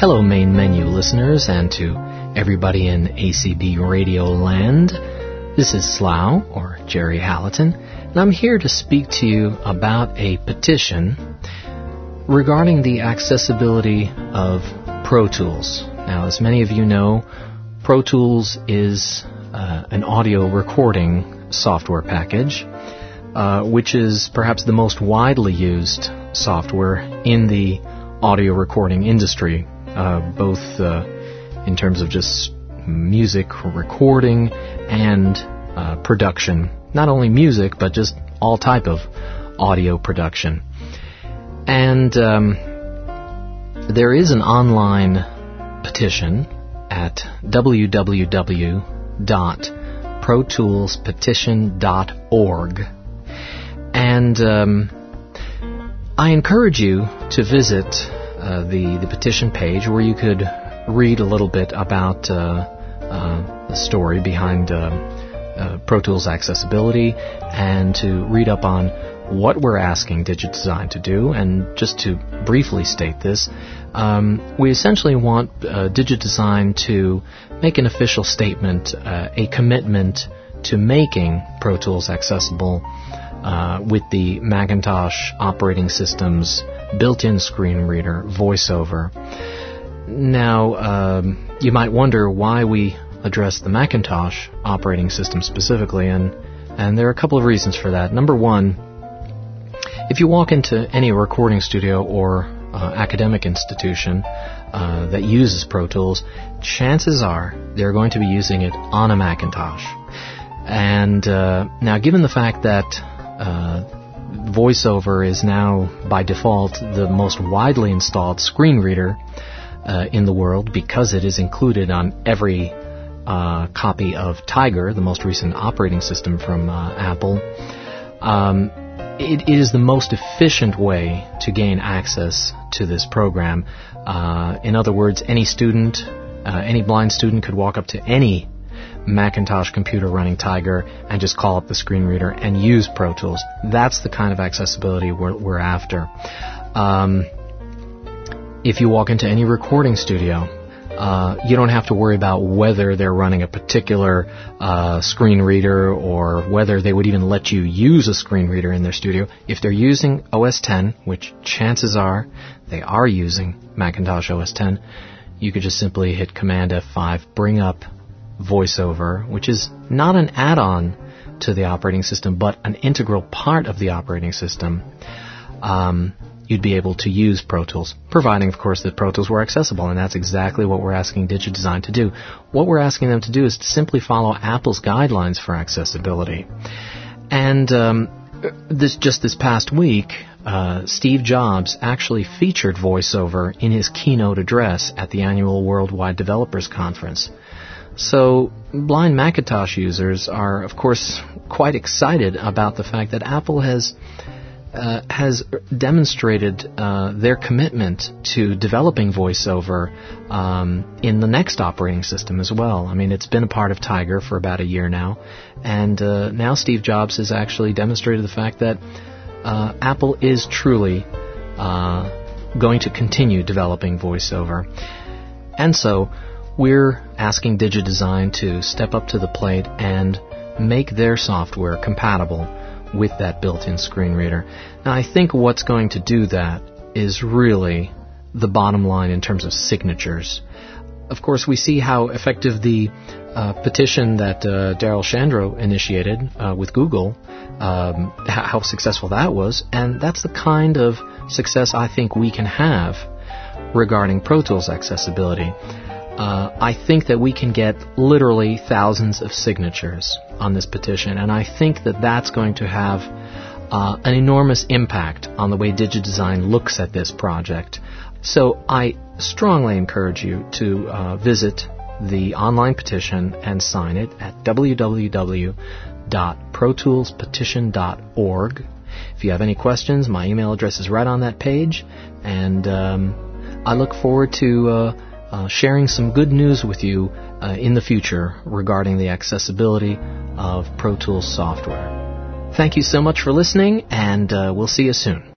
Hello, Main Menu listeners, and to everybody in ACB Radio Land. This is Slough, or Jerry Hallaton, and I'm here to speak to you about a petition regarding the accessibility of Pro Tools. Now, as many of you know, Pro Tools is an audio recording software package, which is perhaps the most widely used software in the audio recording industry, both in terms of just music recording and production. Not only music, but just all type of audio production. And there is an online petition at www.protoolspetition.org. And I encourage you to visit the petition page, where you could read a little bit about the story behind Pro Tools accessibility, and to read up on what we're asking DigiDesign to do. And just to briefly state this, we essentially want DigiDesign to make an official statement, a commitment to making Pro Tools accessible with the Macintosh operating system's built-in screen reader, VoiceOver. Now, you might wonder why we address the Macintosh operating system specifically, and there are a couple of reasons for that. Number one, if you walk into any recording studio or academic institution that uses Pro Tools, chances are they're going to be using it on a Macintosh. And now, given the fact that VoiceOver is now, by default, the most widely installed screen reader in the world, because it is included on every copy of Tiger, the most recent operating system from Apple, it is the most efficient way to gain access to this program. In other words, any student, any blind student could walk up to any Macintosh computer running Tiger and just call up the screen reader and use Pro Tools. That's the kind of accessibility we're after. If you walk into any recording studio, you don't have to worry about whether they're running a particular screen reader, or whether they would even let you use a screen reader in their studio. If they're using OS X, which chances are they are using Macintosh OS X, you could just simply hit Command F5, bring up VoiceOver, which is not an add-on to the operating system, but an integral part of the operating system. You'd be able to use Pro Tools, providing, of course, that Pro Tools were accessible, and that's exactly what we're asking DigiDesign to do. What we're asking them to do is to simply follow Apple's guidelines for accessibility. And this past week, Steve Jobs actually featured VoiceOver in his keynote address at the annual Worldwide Developers Conference. So blind Macintosh users are, of course, quite excited about the fact that Apple has demonstrated their commitment to developing VoiceOver in the next operating system as well. I mean, it's been a part of Tiger for about a year now, and now Steve Jobs has actually demonstrated the fact that Apple is truly going to continue developing VoiceOver. And so we're asking DigiDesign to step up to the plate and make their software compatible with that built-in screen reader. Now, I think what's going to do that is really the bottom line in terms of signatures. Of course, we see how effective the petition that Daryl Shandro initiated with Google, how successful that was, and that's the kind of success I think we can have regarding Pro Tools accessibility. I think that we can get literally thousands of signatures on this petition, and I think that that's going to have an enormous impact on the way DigiDesign looks at this project. So I strongly encourage you to visit the online petition and sign it at www.protoolspetition.org. If you have any questions, my email address is right on that page, and I look forward to sharing some good news with you in the future regarding the accessibility of Pro Tools software. Thank you so much for listening, and we'll see you soon.